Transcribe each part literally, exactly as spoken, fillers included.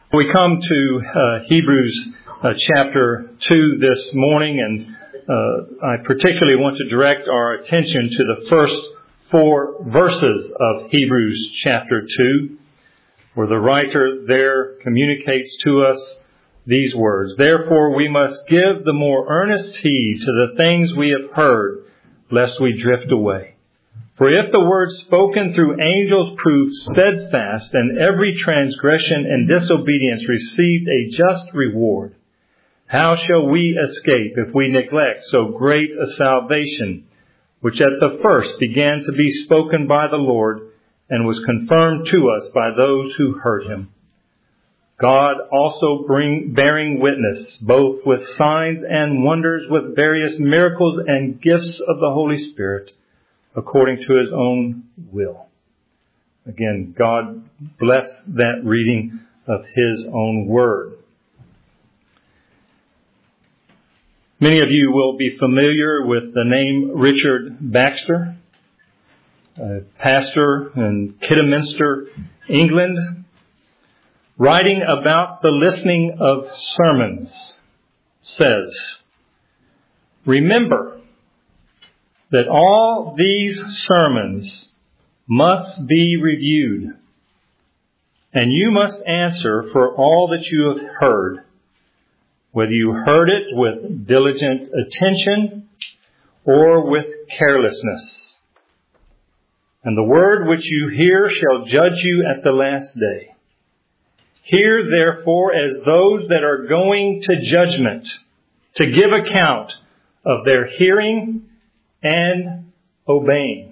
We come to uh, Hebrews uh, chapter two this morning, and uh, I particularly want to direct our attention to the first four verses of Hebrews chapter two, where the writer there communicates to us these words. Therefore we must give the more earnest heed to the things we have heard, lest we drift away. For if the word spoken through angels proved steadfast, and every transgression and disobedience received a just reward, how shall we escape if we neglect so great a salvation, which at the first began to be spoken by the Lord, and was confirmed to us by those who heard him? God also bring, bearing witness, both with signs and wonders, with various miracles and gifts of the Holy Spirit, according to his own will. Again, God bless that reading of his own word. Many of you will be familiar with the name Richard Baxter, a pastor in Kidderminster, England, writing about the listening of sermons, says, "Remember that all these sermons must be reviewed, and you must answer for all that you have heard, whether you heard it with diligent attention or with carelessness. And the word which you hear shall judge you at the last day. Hear therefore as those that are going to judgment, to give account of their hearing and obeying."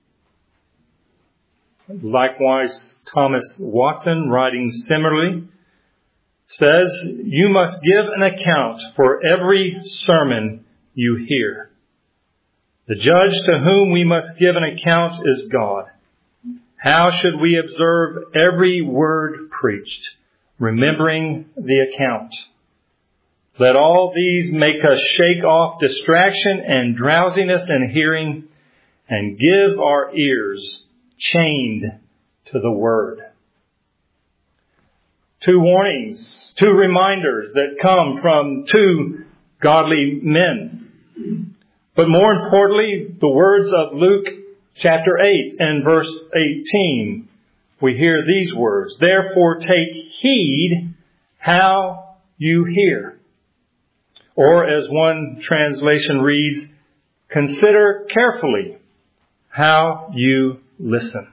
Likewise, Thomas Watson, writing similarly, says, "You must give an account for every sermon you hear. The judge to whom we must give an account is God. How should we observe every word preached, remembering the account? Let all these make us shake off distraction and drowsiness in hearing, and give our ears chained to the word." Two warnings, two reminders that come from two godly men. But more importantly, the words of Luke chapter eight and verse eighteen. We hear these words, "Therefore take heed how you hear." Or as one translation reads, "Consider carefully how you listen."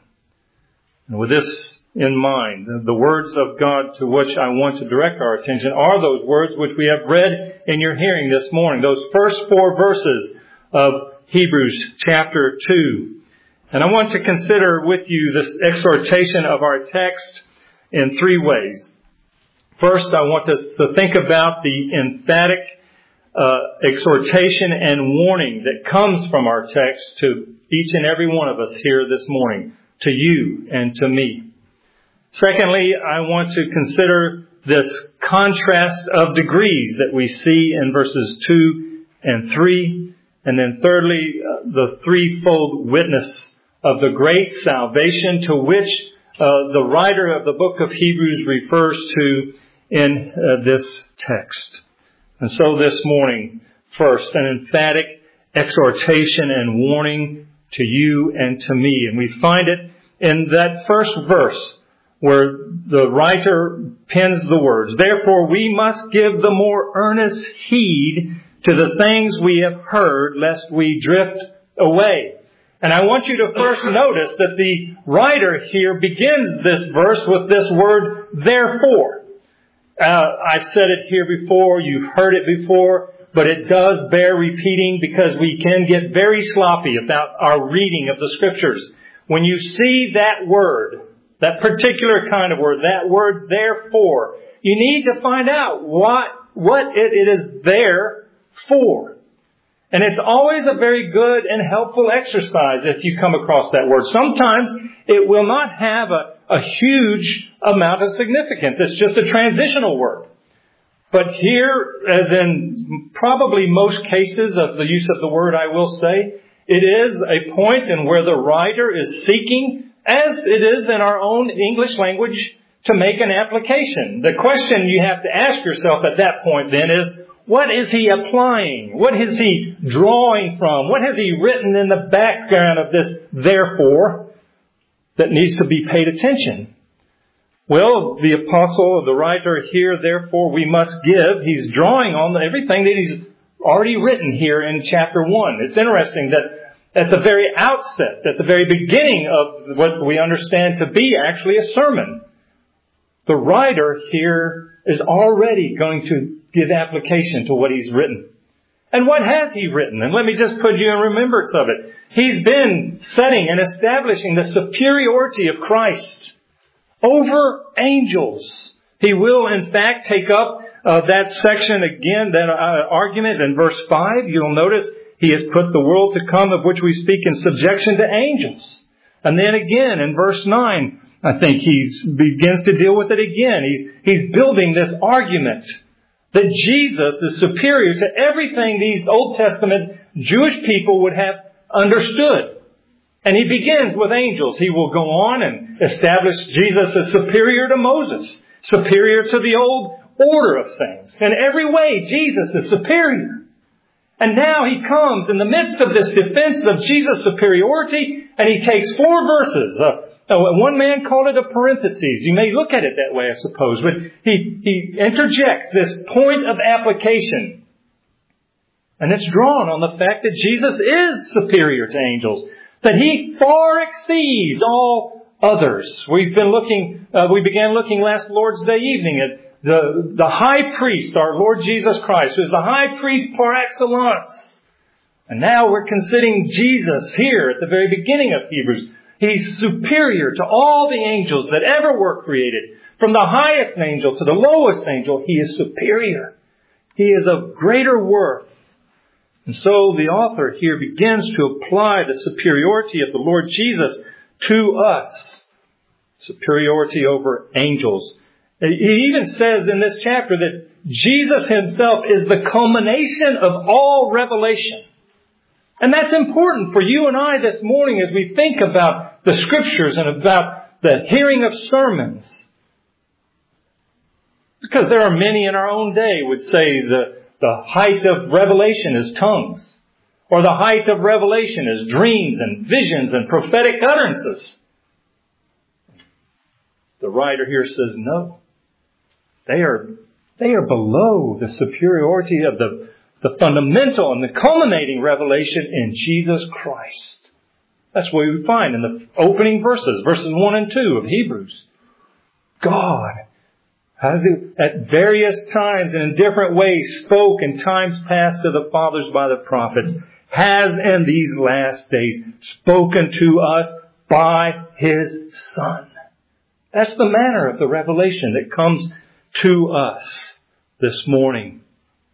And with this in mind, the words of God to which I want to direct our attention are those words which we have read in your hearing this morning, those first four verses of Hebrews chapter two. And I want to consider with you this exhortation of our text in three ways. First, I want us to think about the emphatic uh, exhortation and warning that comes from our text to each and every one of us here this morning, to you and to me. Secondly, I want to consider this contrast of degrees that we see in verses two and three. And then thirdly, uh, the threefold witness of the great salvation to which uh, the writer of the book of Hebrews refers to in uh, this text. And so this morning, first, an emphatic exhortation and warning to you and to me. And we find it in that first verse where the writer pens the words, "Therefore we must give the more earnest heed to the things we have heard, lest we drift away." And I want you to first notice that the writer here begins this verse with this word, "therefore." Uh, I've said it here before, you've heard it before, but it does bear repeating because we can get very sloppy about our reading of the Scriptures. When you see that word, that particular kind of word, that word therefore, you need to find out what, what it, it is there for. And it's always a very good and helpful exercise if you come across that word. Sometimes it will not have a, a huge amount of significance. It's just a transitional word. But here, as in probably most cases of the use of the word, I will say, it is a point in where the writer is seeking, as it is in our own English language, to make an application. The question you have to ask yourself at that point then is, what is he applying? What is he drawing from? What has he written in the background of this therefore that needs to be paid attention? Well, the apostle, the writer here, therefore we must give, he's drawing on everything that he's already written here in chapter one. It's interesting that at the very outset, at the very beginning of what we understand to be actually a sermon, the writer here is already going to give application to what he's written. And what has he written? And let me just put you in remembrance of it. He's been setting and establishing the superiority of Christ over angels. He will, in fact, take up uh, that section again, that uh, argument in verse five. You'll notice he has put the world to come of which we speak in subjection to angels. And then again in verse nine, I think he begins to deal with it again. He's, he's building this argument that Jesus is superior to everything these Old Testament Jewish people would have understood. And he begins with angels. He will go on and establish Jesus as superior to Moses, superior to the old order of things. In every way, Jesus is superior. And now he comes in the midst of this defense of Jesus' superiority, and he takes four verses. Uh, one man called it a parenthesis. You may look at it that way, I suppose. But he, he interjects this point of application. And it's drawn on the fact that Jesus is superior to angels, that he far exceeds all others. We've been looking, uh, we began looking last Lord's Day evening at the, the high priest, our Lord Jesus Christ, who is the high priest par excellence. And now we're considering Jesus here at the very beginning of Hebrews. He's superior to all the angels that ever were created. From the highest angel to the lowest angel, he is superior. He is of greater worth. And so the author here begins to apply the superiority of the Lord Jesus to us. Superiority over angels. He even says in this chapter that Jesus himself is the culmination of all revelation. And that's important for you and I this morning as we think about the Scriptures and about the hearing of sermons. Because there are many in our own day would say the The height of revelation is tongues. Or the height of revelation is dreams and visions and prophetic utterances. The writer here says no. They are, they are below the superiority of the, the fundamental and the culminating revelation in Jesus Christ. That's what we find in the opening verses, verses one and two of Hebrews. God has at various times and in different ways spoke in times past to the fathers by the prophets, has in these last days spoken to us by His Son. That's the manner of the revelation that comes to us this morning.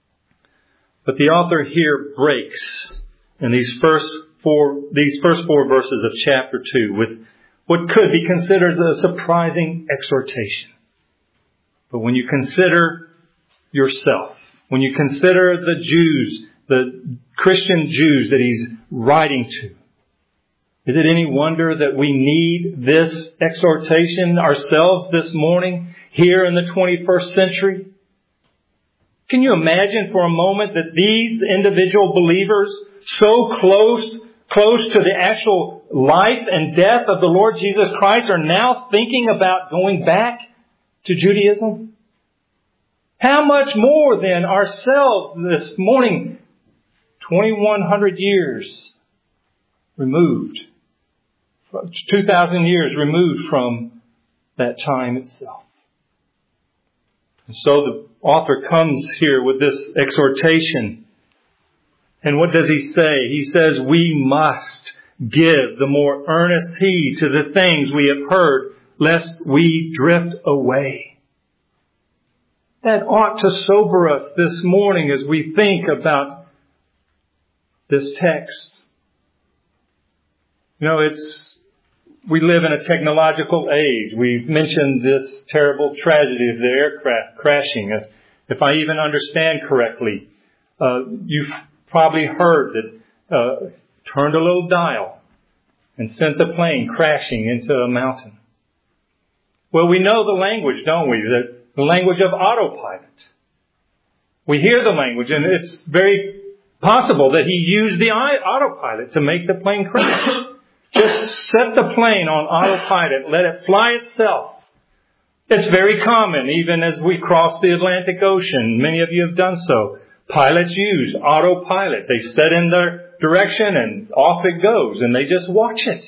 But the author here breaks in these first four, these first four verses of chapter two with what could be considered a surprising exhortation. But when you consider yourself, when you consider the Jews, the Christian Jews that he's writing to, is it any wonder that we need this exhortation ourselves this morning here in the twenty-first century? Can you imagine for a moment that these individual believers, so close, close to the actual life and death of the Lord Jesus Christ, are now thinking about going back to Judaism? How much more than ourselves this morning, twenty-one hundred years removed, two thousand years removed from that time itself. And so the author comes here with this exhortation. And what does he say? He says, we must give the more earnest heed to the things we have heard, lest we drift away. That ought to sober us this morning as we think about this text. You know, it's, we live in a technological age. We've mentioned this terrible tragedy of the aircraft crashing. If, if I even understand correctly, uh, you've probably heard that, uh, turned a little dial and sent the plane crashing into a mountain. Well, we know the language, don't we? The, the language of autopilot. We hear the language, and it's very possible that he used the autopilot to make the plane crash. Just set the plane on autopilot, let it fly itself. It's very common, even as we cross the Atlantic Ocean. Many of you have done so. Pilots use autopilot. They set in their direction and off it goes, and they just watch it.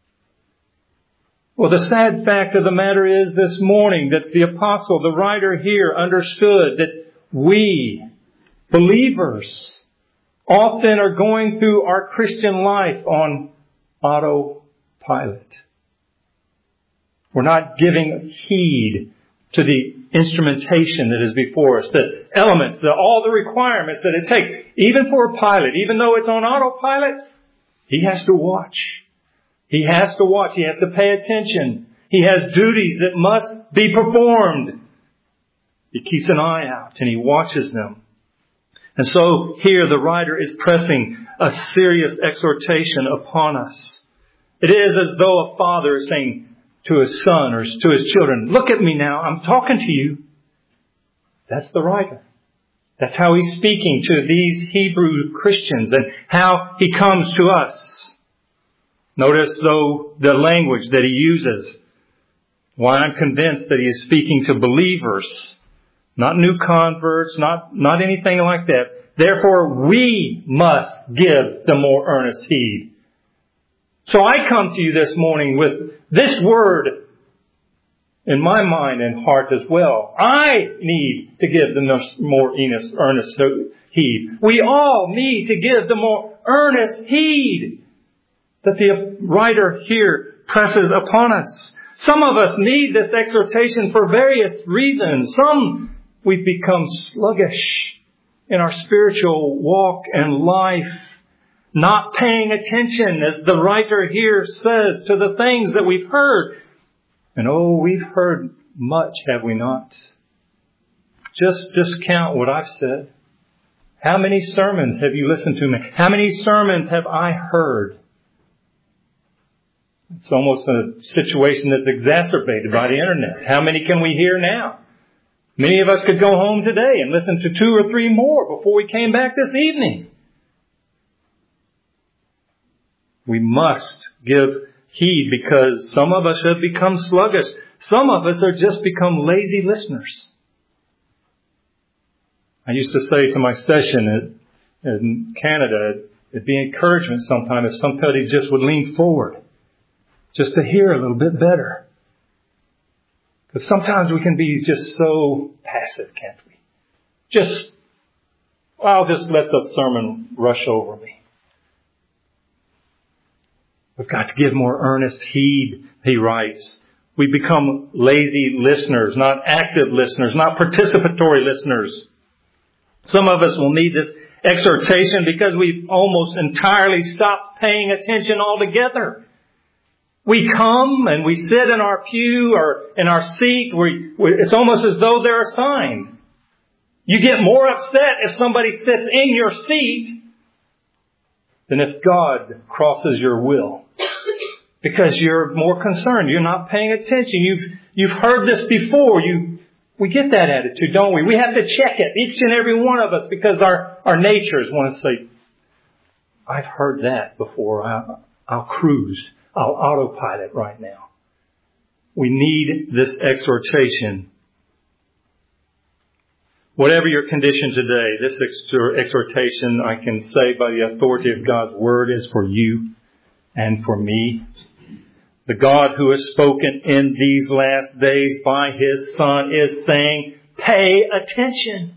Well, the sad fact of the matter is this morning that the apostle, the writer here, understood that we, believers, often are going through our Christian life on autopilot. We're not giving heed to the instrumentation that is before us, the elements, the, all the requirements that it takes. Even for a pilot, even though it's on autopilot, he has to watch. He has to watch. He has to pay attention. He has duties that must be performed. He keeps an eye out and he watches them. And so here the writer is pressing a serious exhortation upon us. It is as though a father is saying to his son or to his children, look at me now, I'm talking to you. That's the writer. That's how he's speaking to these Hebrew Christians and how he comes to us. Notice, though, the language that he uses. Why I'm convinced that he is speaking to believers, not new converts, not, not anything like that. Therefore, we must give the more earnest heed. So I come to you this morning with this word in my mind and heart as well. I need to give the more earnest heed. We all need to give the more earnest heed that the writer here presses upon us. Some of us need this exhortation for various reasons. Some, we've become sluggish in our spiritual walk and life, not paying attention, as the writer here says, to the things that we've heard. And oh, we've heard much, have we not? Just discount what I've said. How many sermons have you listened to me? How many sermons have I heard? It's almost a situation that's exacerbated by the internet. How many can we hear now? Many of us could go home today and listen to two or three more before we came back this evening. We must give heed because some of us have become sluggish. Some of us have just become lazy listeners. I used to say to my session at, in Canada, it'd be encouragement sometimes if somebody just would lean forward just to hear a little bit better. Because sometimes we can be just so passive, can't we? Just, I'll just let the sermon rush over me. We've got to give more earnest heed, he writes. We become lazy listeners, not active listeners, not participatory listeners. Some of us will need this exhortation because we've almost entirely stopped paying attention altogether. We come and we sit in our pew or in our seat. We, we, it's almost as though they're assigned. You get more upset if somebody sits in your seat than if God crosses your will. Because you're more concerned. You're not paying attention. You've, you've heard this before. You, we get that attitude, don't we? We have to check it, each and every one of us, because our, our natures want to say, I've heard that before. I'll, I'll cruise. I'll autopilot right now. We need this exhortation. Whatever your condition today, this exhortation, I can say by the authority of God's Word, is for you and for me. The God who has spoken in these last days by His Son is saying, pay attention.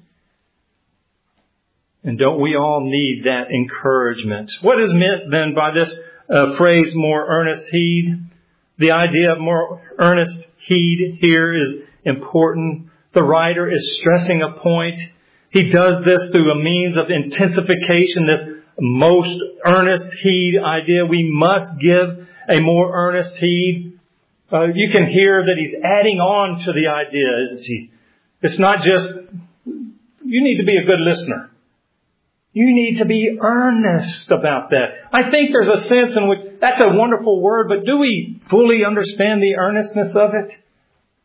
And don't we all need that encouragement? What is meant then by this uh, phrase, more earnest heed? The idea of more earnest heed here is important. The writer is stressing a point. He does this through a means of intensification, this most earnest heed idea. We must give a more earnest heed. Uh, you can hear that he's adding on to the idea, isn't he? It's not just, you need to be a good listener. You need to be earnest about that. I think there's a sense in which that's a wonderful word, but do we fully understand the earnestness of it?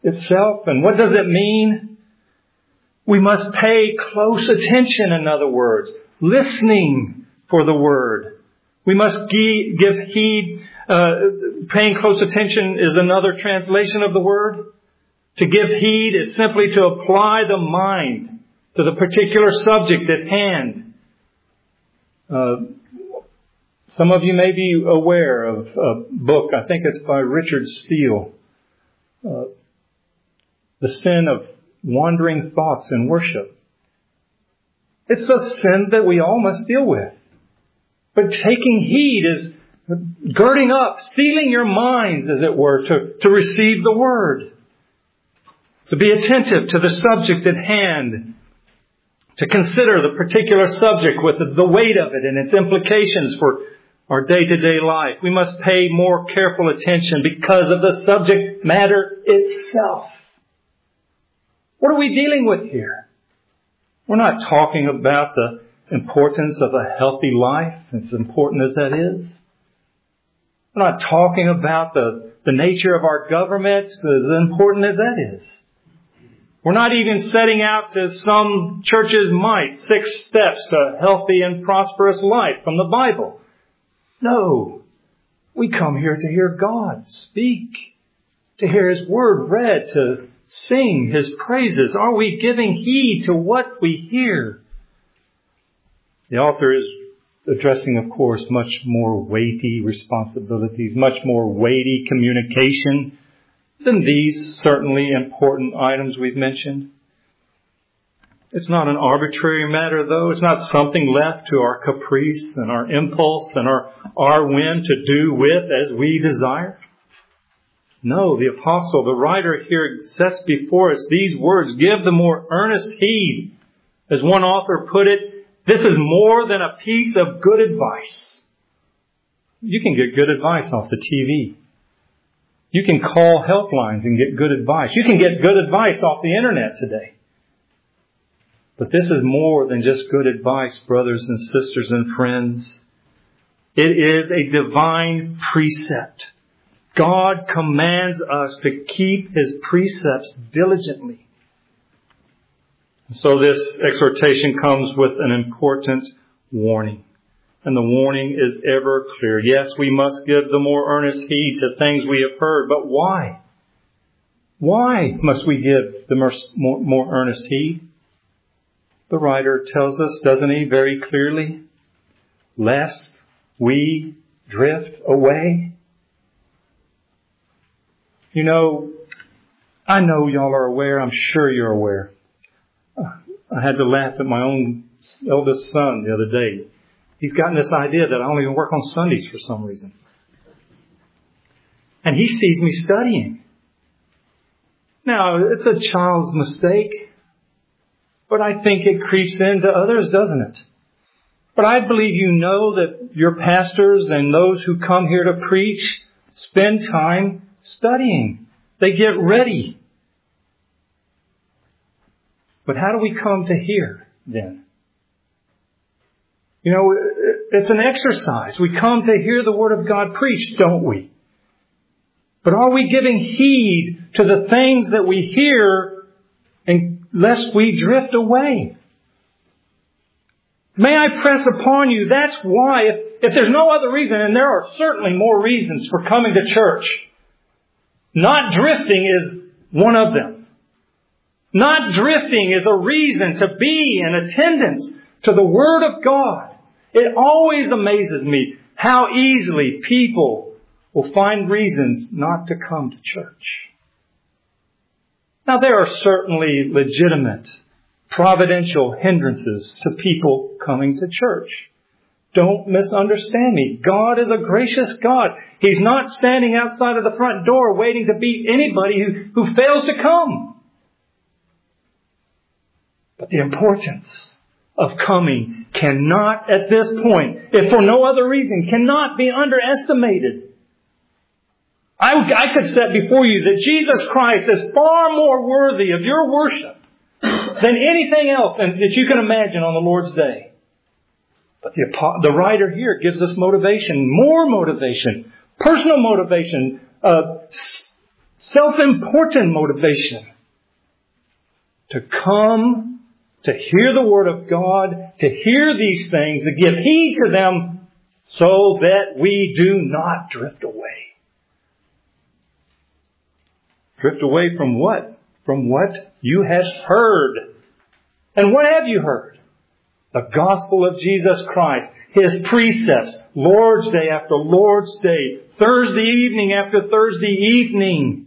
itself. And what does it mean? We must pay close attention, in other words, listening for the Word. We must give heed. Uh, paying close attention is another translation of the word. To give heed is simply to apply the mind to the particular subject at hand. Uh, some of you may be aware of a book, I think it's by Richard Steele, uh, The Sin of Wandering Thoughts in Worship. It's a sin that we all must deal with. But taking heed is girding up, steeling your minds, as it were, to, to receive the Word. To be attentive to the subject at hand. To consider the particular subject with the, the weight of it and its implications for our day-to-day life. We must pay more careful attention because of the subject matter itself. What are we dealing with here? We're not talking about the importance of a healthy life, as important as that is. We're not talking about the, the nature of our government, as important as that is. We're not even setting out, as some churches might, six steps to a healthy and prosperous life from the Bible. No. We come here to hear God speak, to hear His Word read, to sing His praises. Are we giving heed to what we hear? The author is addressing, of course, much more weighty responsibilities, much more weighty communication than these certainly important items we've mentioned. It's not an arbitrary matter, though. It's not something left to our caprice and our impulse and our, our whim to do with as we desire. No, the apostle, the writer here sets before us these words. Give the more earnest heed. As one author put it, this is more than a piece of good advice. You can get good advice off the T V. You can call helplines and get good advice. You can get good advice off the internet today. But this is more than just good advice, brothers and sisters and friends. It is a divine precept. God commands us to keep His precepts diligently. So this exhortation comes with an important warning. And the warning is ever clear. Yes, we must give the more earnest heed to things we have heard. But why? Why must we give the more, more, more earnest heed? The writer tells us, doesn't he, very clearly? Lest we drift away. You know, I know y'all are aware. I'm sure you're aware. I had to laugh at my own eldest son the other day. He's gotten this idea that I only work on Sundays for some reason. And he sees me studying. Now, it's a child's mistake, but I think it creeps into others, doesn't it? But I believe you know that your pastors and those who come here to preach spend time studying. They get ready. But how do we come to hear then? You know, it's an exercise. We come to hear the Word of God preached, don't we? But are we giving heed to the things that we hear, and lest we drift away? May I press upon you, that's why, if, if there's no other reason, and there are certainly more reasons for coming to church, not drifting is one of them. Not drifting is a reason to be in attendance to the Word of God. It always amazes me how easily people will find reasons not to come to church. Now, there are certainly legitimate, providential hindrances to people coming to church. Don't misunderstand me. God is a gracious God. He's not standing outside of the front door waiting to beat anybody who, who fails to come. But the importance of coming cannot, at this point, if for no other reason, cannot be underestimated. I, I could set before you that Jesus Christ is far more worthy of your worship than anything else that you can imagine on the Lord's day. But the, the writer here gives us motivation, more motivation, personal motivation, uh, self-important motivation to come, to hear the Word of God, to hear these things, to give heed to them so that we do not drift away. Drift away from what? From what you have heard. And what have you heard? The gospel of Jesus Christ, His precepts, Lord's Day after Lord's Day, Thursday evening after Thursday evening.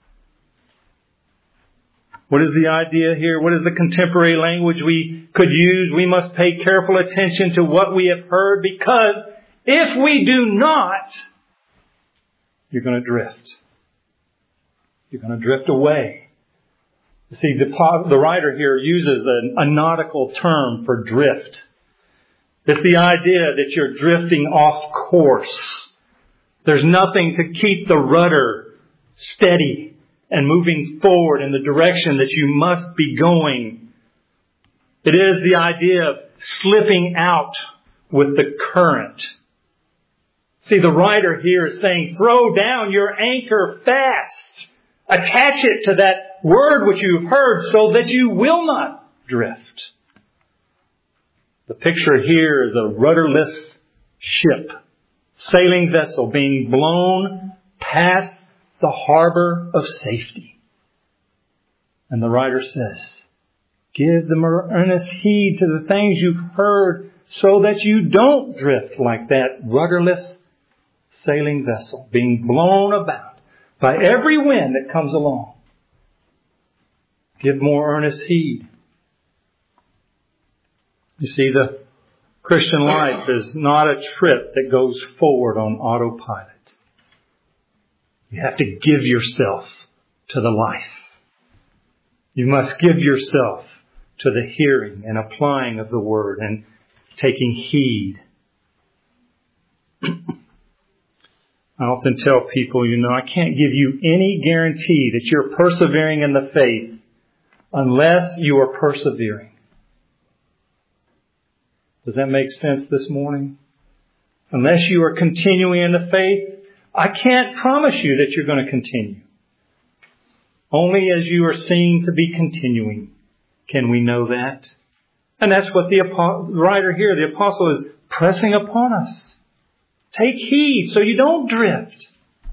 What is the idea here? What is the contemporary language we could use? We must pay careful attention to what we have heard, because if we do not, you're going to drift. You're going to drift away. You see, the, the writer here uses a, a nautical term for drift. It's the idea that you're drifting off course. There's nothing to keep the rudder steady and moving forward in the direction that you must be going. It is the idea of slipping out with the current. See, the writer here is saying, throw down your anchor fast. Attach it to that word which you've heard so that you will not drift. The picture here is a rudderless ship, sailing vessel being blown past the harbor of safety. And the writer says, give them earnest heed to the things you've heard so that you don't drift like that rudderless sailing vessel being blown about by every wind that comes along. Give more earnest heed. You see, the Christian life is not a trip that goes forward on autopilot. You have to give yourself to the life. You must give yourself to the hearing and applying of the Word and taking heed. I often tell people, you know, I can't give you any guarantee that you're persevering in the faith unless you are persevering. Does that make sense this morning? Unless you are continuing in the faith, I can't promise you that you're going to continue. Only as you are seen to be continuing can we know that. And that's what the writer here, the apostle, is pressing upon us. Take heed so you don't drift.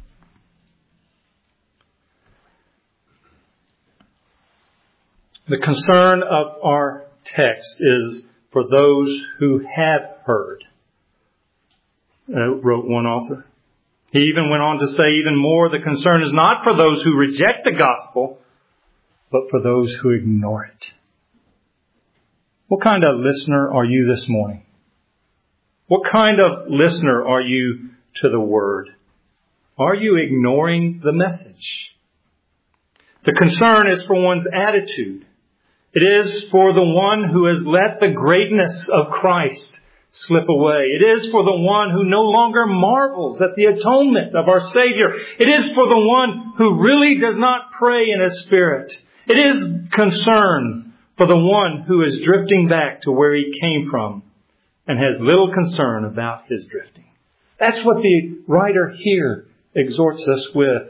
The concern of our text is for those who have heard, uh, wrote one author. He even went on to say even more, the concern is not for those who reject the gospel, but for those who ignore it. What kind of listener are you this morning? What kind of listener are you to the Word? Are you ignoring the message? The concern is for one's attitude. It is for the one who has let the greatness of Christ slip away. It is for the one who no longer marvels at the atonement of our Savior. It is for the one who really does not pray in his spirit. It is concern for the one who is drifting back to where he came from and has little concern about his drifting. That's what the writer here exhorts us with.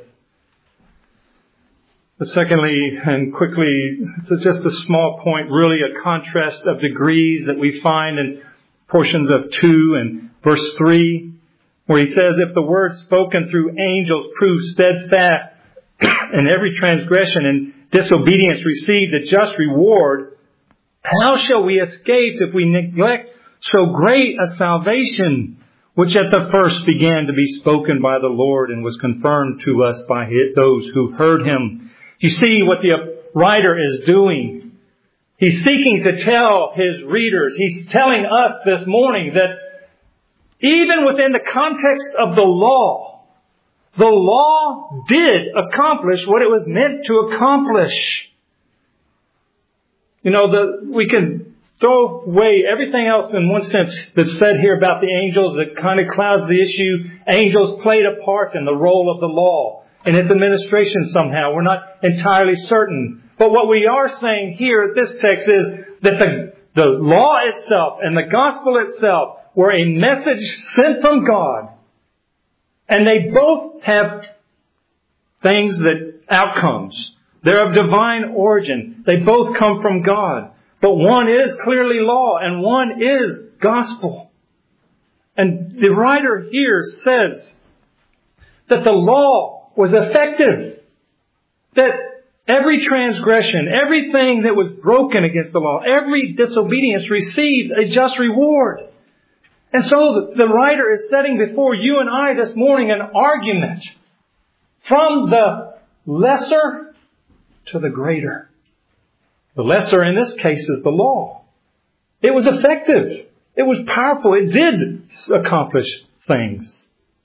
But secondly, and quickly, it's just a small point, really a contrast of degrees that we find in portions of two and verse three, where he says, if the word spoken through angels proved steadfast, and every transgression and disobedience received a just reward, how shall we escape if we neglect so great a salvation, which at the first began to be spoken by the Lord and was confirmed to us by those who heard him? You see what the writer is doing. He's seeking to tell his readers, he's telling us this morning that even within the context of the law, the law did accomplish what it was meant to accomplish. You know, the, we can throw away everything else in one sense that's said here about the angels that kind of clouds the issue. Angels played a part in the role of the law and its administration somehow. We're not entirely certain. But what we are saying here at this text is that the, the law itself and the gospel itself were a message sent from God. And they both have things that outcomes. They're of divine origin. They both come from God. But one is clearly law and one is gospel. And the writer here says that the law was effective. That every transgression, everything that was broken against the law, every disobedience received a just reward. And so the writer is setting before you and I this morning an argument from the lesser to the greater. The lesser in this case is the law. It was effective. It was powerful. It did accomplish things.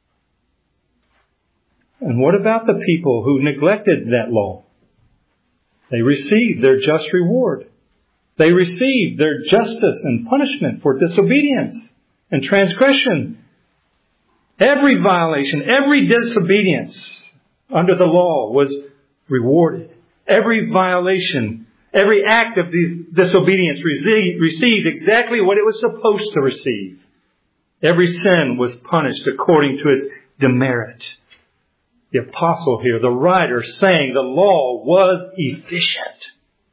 And what about the people who neglected that law? They received their just reward. They received their justice and punishment for disobedience and transgression. Every violation, every disobedience under the law was rewarded. Every violation, every act of disobedience received exactly what it was supposed to receive. Every sin was punished according to its demerit. The apostle here, the writer, saying the law was efficient.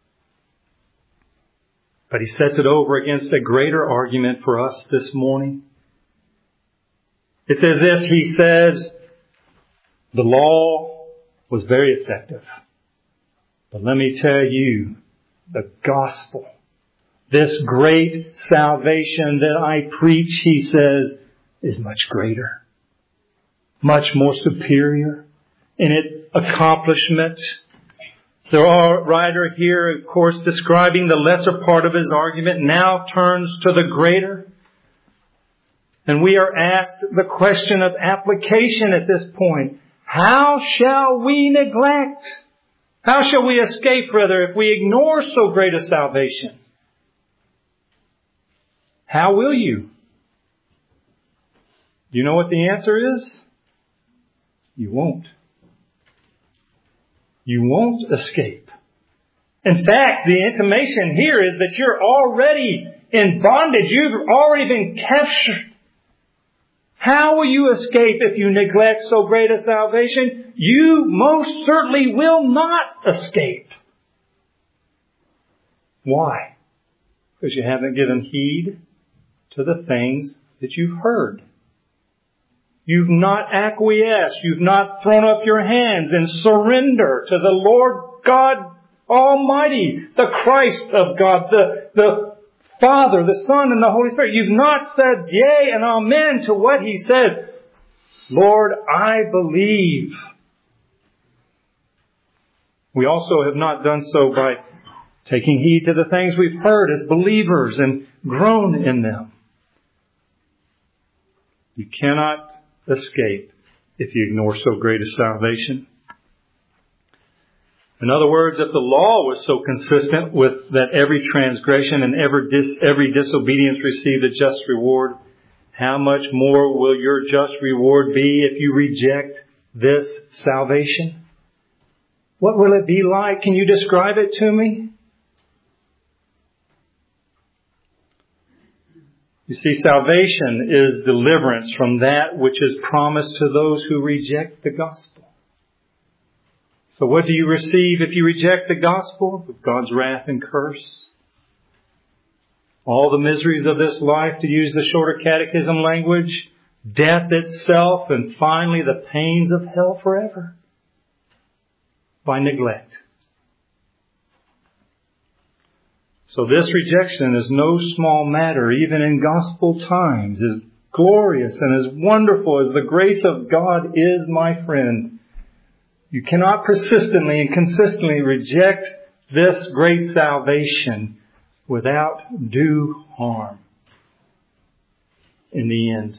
But he sets it over against a greater argument for us this morning. It's as if he says the law was very effective. But let me tell you, the gospel, this great salvation that I preach, he says, is much greater, much more superior in its accomplishment. The writer here, of course, describing the lesser part of his argument, now turns to the greater. And we are asked the question of application at this point. How shall we neglect? How shall we escape, rather, if we ignore so great a salvation? How will you? You know what the answer is? You won't. You won't escape. In fact, the intimation here is that you're already in bondage. You've already been captured. How will you escape if you neglect so great a salvation? You most certainly will not escape. Why? Because you haven't given heed to the things that you've heard. You've not acquiesced. You've not thrown up your hands in surrender to the Lord God Almighty, the Christ of God, the, the Father, the Son, and the Holy Spirit. You've not said yea and amen to what He said. Lord, I believe. We also have not done so by taking heed to the things we've heard as believers and grown in them. You cannot escape if you ignore so great a salvation. In other words, if the law was so consistent with that every transgression and every, dis, every disobedience received a just reward, how much more will your just reward be if you reject this salvation? What will it be like? Can you describe it to me? You see, salvation is deliverance from that which is promised to those who reject the gospel. So what do you receive if you reject the gospel? With God's wrath and curse. All the miseries of this life, to use the shorter catechism language, death itself, and finally the pains of hell forever by neglect. So this rejection is no small matter, even in gospel times. As glorious and as wonderful as the grace of God is, my friend, you cannot persistently and consistently reject this great salvation without due harm in the end.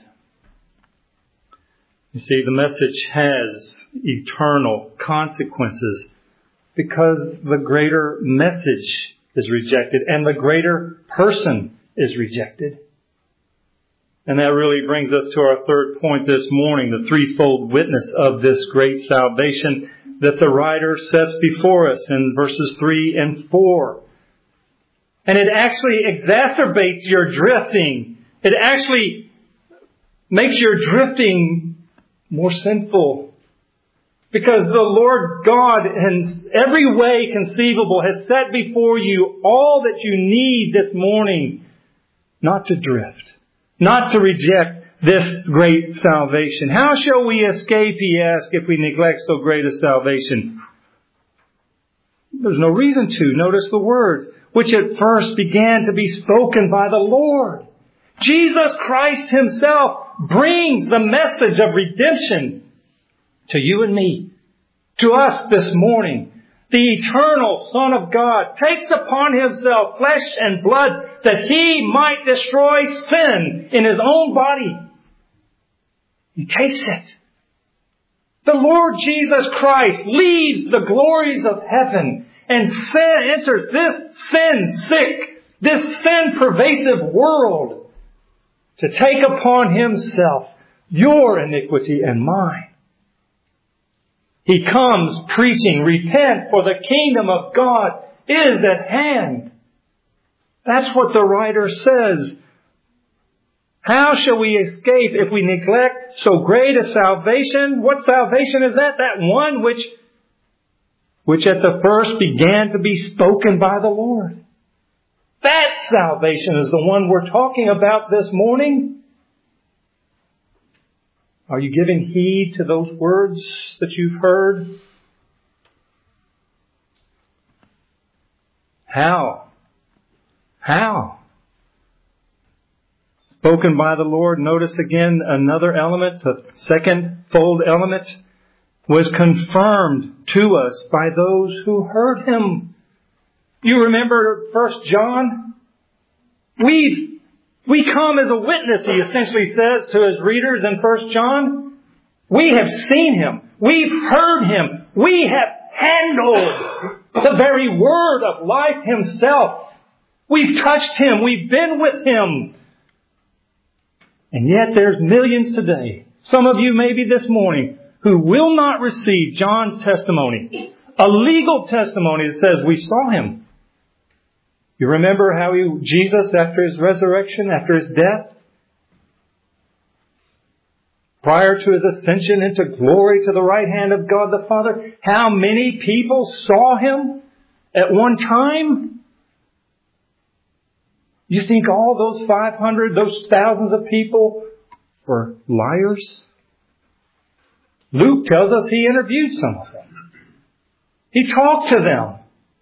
You see, the message has eternal consequences because the greater message is rejected and the greater person is rejected. And that really brings us to our third point this morning, the threefold witness of this great salvation that the writer sets before us in verses three and four. And it actually exacerbates your drifting. It actually makes your drifting more sinful Because the Lord God, in every way conceivable, has set before you all that you need this morning not to drift, not to reject this great salvation. How shall we escape, he asks, if we neglect so great a salvation? There's no reason to. Notice the words, which at first began to be spoken by the Lord. Jesus Christ Himself brings the message of redemption to you and me, to us this morning. The eternal Son of God takes upon Himself flesh and blood that He might destroy sin in His own body. He takes it. The Lord Jesus Christ leaves the glories of heaven and sin enters this sin-sick, this sin-pervasive world to take upon Himself your iniquity and mine. He comes preaching, repent, for the kingdom of God is at hand. That's what the writer says. How shall we escape if we neglect so great a salvation? What salvation is that? That one which, which at the first began to be spoken by the Lord. That salvation is the one we're talking about this morning. Are you giving heed to those words that you've heard? How? How? Spoken by the Lord. Notice again another element, the second fold element, was confirmed to us by those who heard Him. You remember First John? We've We come as a witness, he essentially says to his readers in First John. We have seen Him. We've heard Him. We have handled the very Word of life Himself. We've touched Him. We've been with Him. And yet there's millions today, some of you maybe this morning, who will not receive John's testimony. A legal testimony that says we saw Him. You remember how he, Jesus, after His resurrection, after His death, prior to His ascension into glory to the right hand of God the Father, how many people saw Him at one time? You think all those five hundred, those thousands of people were liars? Luke tells us he interviewed some of them. He talked to them.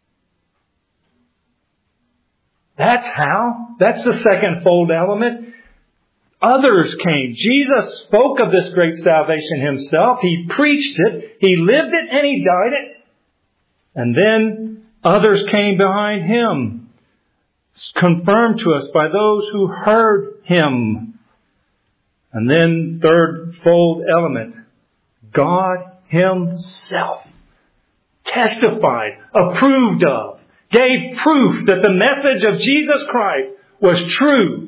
That's how. That's the second fold element. Others came. Jesus spoke of this great salvation Himself. He preached it. He lived it and He died it. And then others came behind Him. It's confirmed to us by those who heard Him. And then third fold element. God Himself testified, approved of, gave proof that the message of Jesus Christ was true.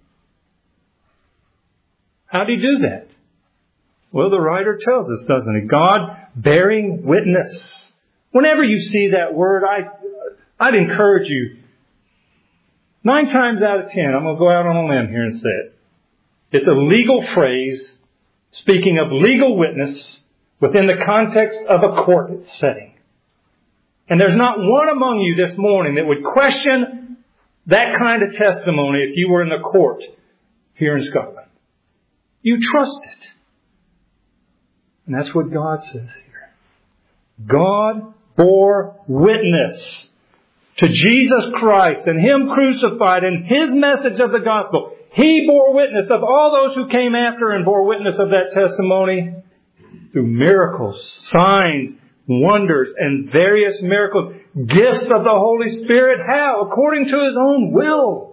How did He do that? Well, the writer tells us, doesn't he? God bearing witness. Whenever you see that word, I, I'd encourage you. Nine times out of ten, I'm going to go out on a limb here and say it. It's a legal phrase speaking of legal witness within the context of a court setting. And there's not one among you this morning that would question that kind of testimony if you were in the court here in Scotland. You trust it. And that's what God says here. God bore witness to Jesus Christ and Him crucified and His message of the gospel. He bore witness of all those who came after and bore witness of that testimony through miracles, signs, wonders, and various miracles. Gifts of the Holy Spirit. How? According to His own will.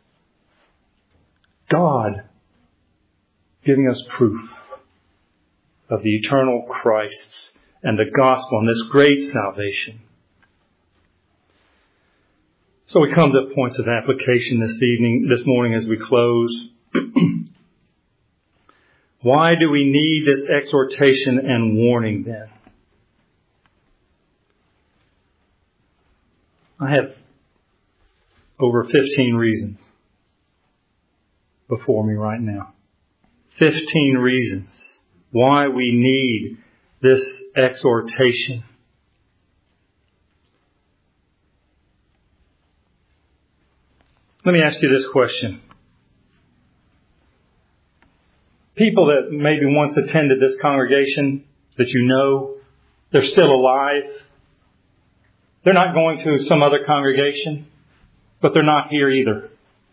God giving us proof of the eternal Christ and the gospel and this great salvation. So we come to points of application this evening, this morning as we close. Why do we need this exhortation and warning then? I have over fifteen reasons before me right now. Fifteen reasons why we need this exhortation. Let me ask you this question. People that maybe once attended this congregation that you know, they're still alive. They're not going to some other congregation, but they're not here either.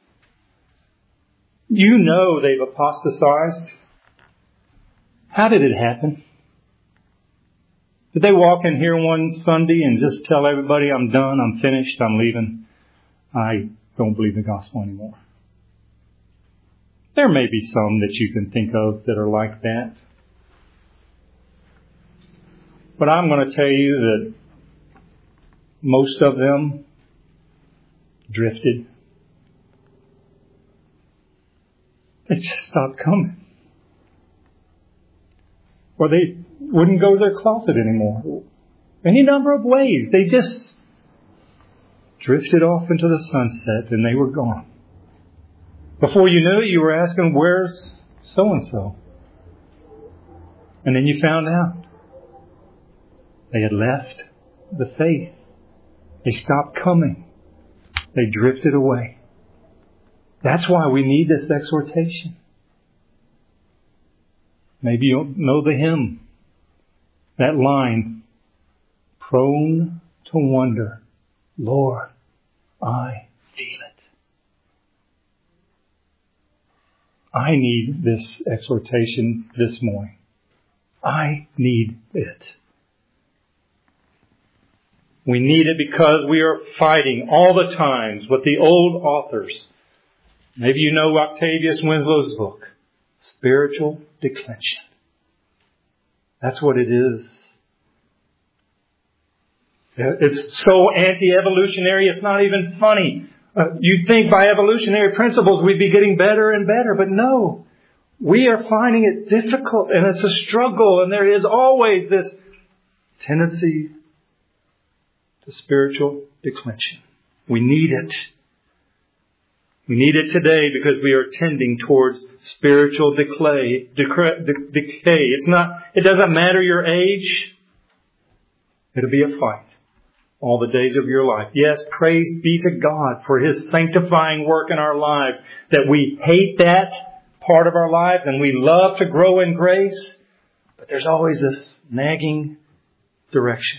You know they've apostatized. How did it happen? Did they walk in here one Sunday and just tell everybody, I'm done, I'm finished, I'm leaving? I don't believe the gospel anymore. There may be some that you can think of that are like that. But I'm going to tell you that most of them drifted. They just stopped coming. Or they wouldn't go to their closet anymore. Any number of ways. They just drifted off into the sunset and they were gone. Before you knew it, you were asking, where's so-and-so? And then you found out they had left the faith. They stopped coming. They drifted away. That's why we need this exhortation. Maybe you'll know the hymn. That line, prone to wonder, Lord, I feel it. I need this exhortation this morning. I need it. We need it because we are fighting all the times with the old authors. Maybe you know Octavius Winslow's book, Spiritual Declension. That's what it is. It's so anti-evolutionary, it's not even funny. Uh, you'd think by evolutionary principles we'd be getting better and better, but no. We are finding it difficult and it's a struggle, and there is always this tendency to spiritual declension. We need it. We need it today because we are tending towards spiritual decay. Decay. It's not, it doesn't matter your age. It'll be a fight all the days of your life. Yes, praise be to God for His sanctifying work in our lives, that we hate that part of our lives and we love to grow in grace, but there's always this nagging direction.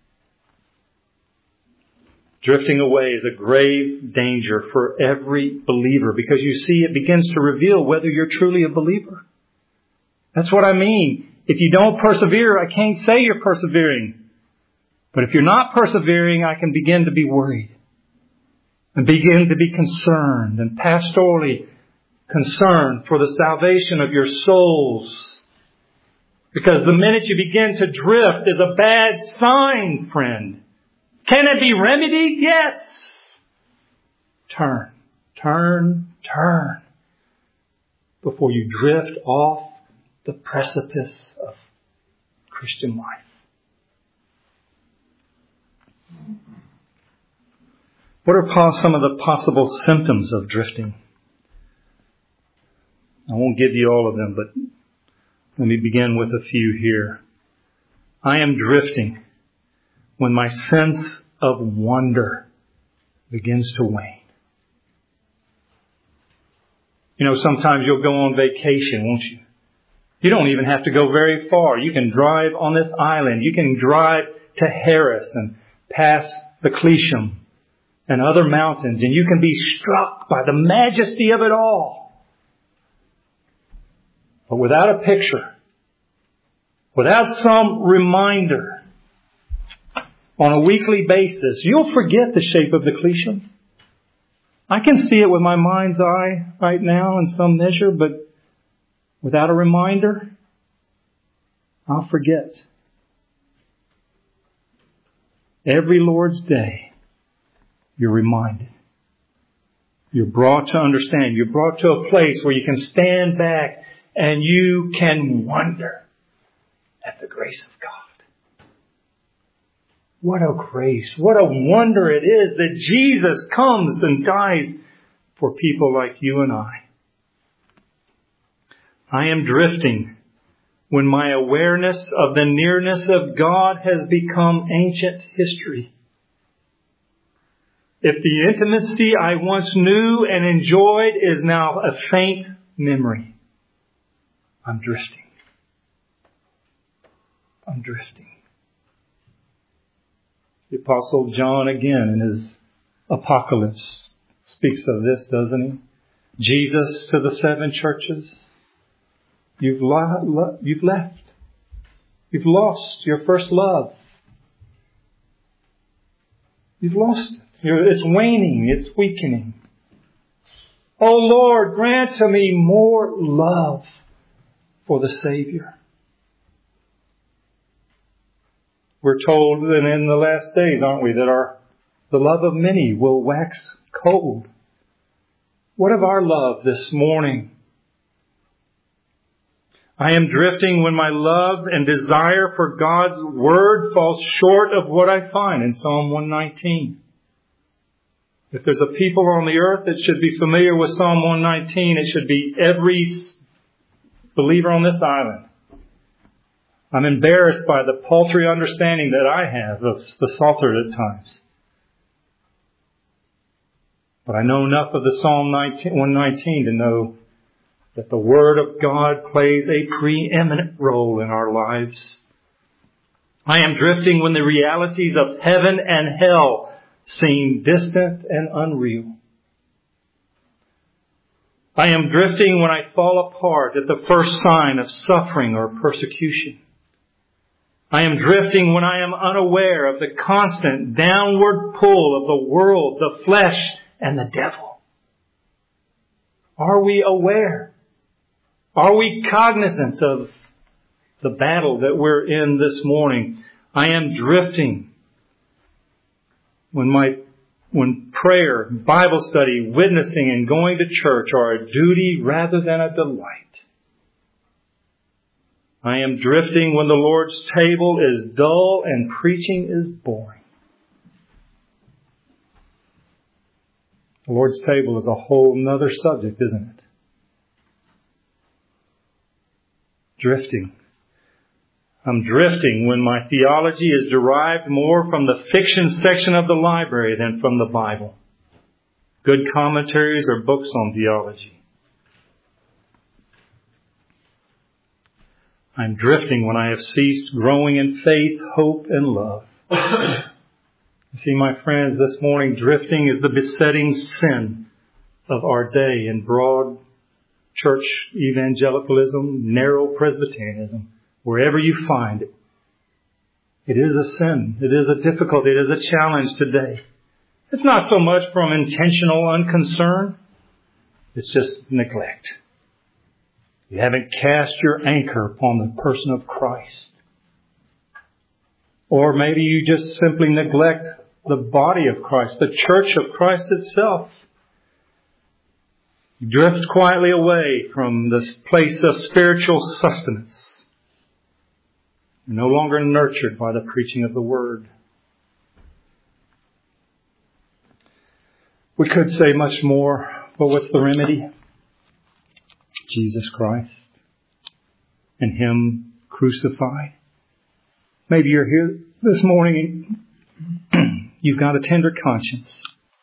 Drifting away is a grave danger for every believer, because you see, it begins to reveal whether you're truly a believer. That's what I mean. If you don't persevere, I can't say you're persevering. But if you're not persevering, I can begin to be worried and begin to be concerned and pastorally concerned for the salvation of your souls. Because the minute you begin to drift is a bad sign, friend. Can it be remedied? Yes. Turn, turn, turn before you drift off the precipice of Christian life. What are some of the possible symptoms of drifting? I won't give you all of them, but let me begin with a few here. I am drifting when my sense of wonder begins to wane. You know, sometimes you'll go on vacation, won't you? You don't even have to go very far. You can drive on this island. You can drive to Harris and past the Cleasham and other mountains, and you can be struck by the majesty of it all. But without a picture, without some reminder on a weekly basis, you'll forget the shape of the Cleasham. I can see it with my mind's eye right now in some measure, but without a reminder, I'll forget. Every Lord's Day, you're reminded. You're brought to understand. You're brought to a place where you can stand back and you can wonder at the grace of God. What a grace. What a wonder it is that Jesus comes and dies for people like you and I. I am drifting when my awareness of the nearness of God has become ancient history. If the intimacy I once knew and enjoyed is now a faint memory, I'm drifting. I'm drifting. The Apostle John again in his Apocalypse speaks of this, doesn't he? Jesus to the seven churches. You've, lo- lo- you've left. You've lost your first love. You've lost it. You're, it's waning. It's weakening. Oh Lord, grant to me more love for the Savior. We're told that in the last days, aren't we, that our the love of many will wax cold. What of our love this morning? I am drifting when my love and desire for God's Word falls short of what I find in Psalm one nineteen. If there's a people on the earth that should be familiar with Psalm one nineteen, it should be every believer on this island. I'm embarrassed by the paltry understanding that I have of the Psalter at times. But I know enough of the Psalm one nineteen to know that the Word of God plays a preeminent role in our lives. I am drifting when the realities of heaven and hell seem distant and unreal. I am drifting when I fall apart at the first sign of suffering or persecution. I am drifting when I am unaware of the constant downward pull of the world, the flesh, and the devil. Are we aware? Are we cognizant of the battle that we're in this morning? I am drifting when my when prayer, Bible study, witnessing, and going to church are a duty rather than a delight. I am drifting when the Lord's table is dull and preaching is boring. The Lord's table is a whole nother subject, isn't it? Drifting. I'm drifting when my theology is derived more from the fiction section of the library than from the Bible. Good commentaries or books on theology. I'm drifting when I have ceased growing in faith, hope, and love. You see, my friends, this morning, drifting is the besetting sin of our day in broad church evangelicalism, narrow Presbyterianism, wherever you find it. It is a sin. It is a difficulty. It is a challenge today. It's not so much from intentional unconcern. It's just neglect. You haven't cast your anchor upon the person of Christ. Or maybe you just simply neglect the body of Christ, the church of Christ itself. You drift quietly away from this place of spiritual sustenance. You're no longer nurtured by the preaching of the Word. We could say much more, but what's the remedy? Jesus Christ and Him crucified. Maybe you're here this morning and you've got a tender conscience.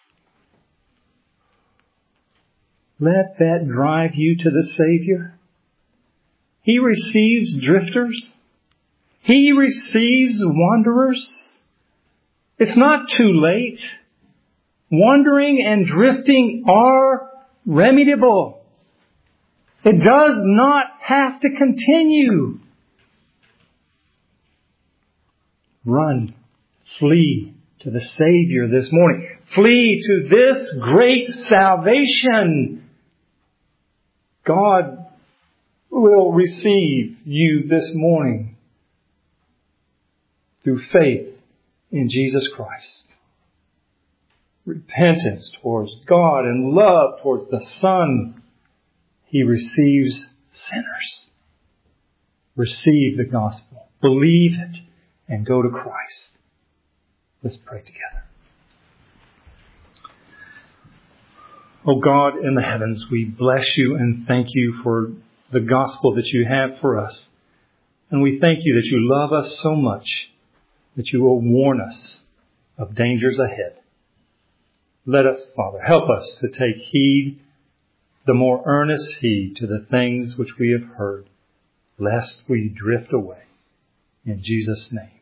Let that drive you to the Savior. He receives drifters. He receives wanderers. It's not too late. Wandering and drifting are remediable. It does not have to continue. Run, flee to the Savior this morning. Flee to this great salvation. God will receive you this morning through faith in Jesus Christ. Repentance towards God and love towards the Son. He receives sinners. Receive the gospel. Believe it and go to Christ. Let's pray together. Oh God in the heavens, we bless you and thank you for the gospel that you have for us. And we thank you that you love us so much that you will warn us of dangers ahead. Let us, Father, help us to take heed, the more earnest heed to the things which we have heard, lest we drift away. In Jesus' name.